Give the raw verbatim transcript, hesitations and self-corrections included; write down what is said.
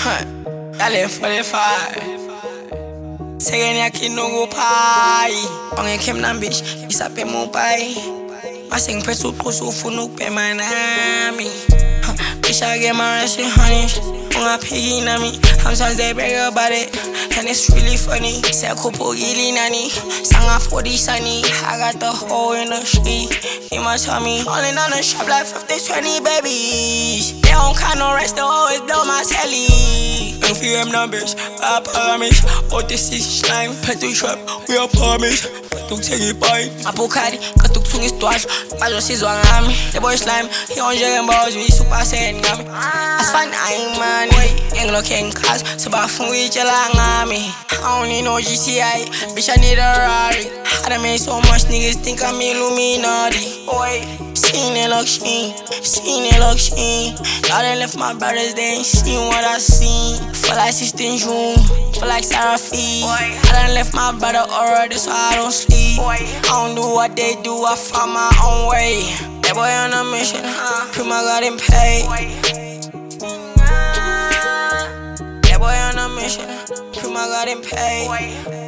Dale forty-five. Seguem aqui no Gupai. Onge kem nan bitch, isa pe Mumbai. Masing pesu kusu funu pe manami. Bitch I get my rest with honey. Unga piggy na me. Sometimes they brag about it, and it's really funny. Say kupo gili nani, sanga forty sunny. I got the hole in the street in my tummy. Falling on the shop like fifty twenty babies. They don't got no rest, they always blow my telly. If you am not bitch, I promise. Oh this is slime, pet to trap, we are promise. Don't take it by Apocari, katuk sungis tuas. Pajo si zwang ami. The boy slime, he on jere balls, we super saiyan gami. As fun I'm man, yang lo king cars. Sabah fun we jala ngami. I don't need no G T I, bitch I need a Rari. I done made so much niggas think I'm Illuminati. Oi, seen it look sheen, seen it look sheen. Y'all done left my brothers, they ain't seen what I seen. For like sixteen June, for like Sarah Fee. I done left my brother already, so I don't sleep. I don't do what they do, I find my own way. That boy on a mission, huh? Prima got him paid. That boy on a mission, Prima got him paid.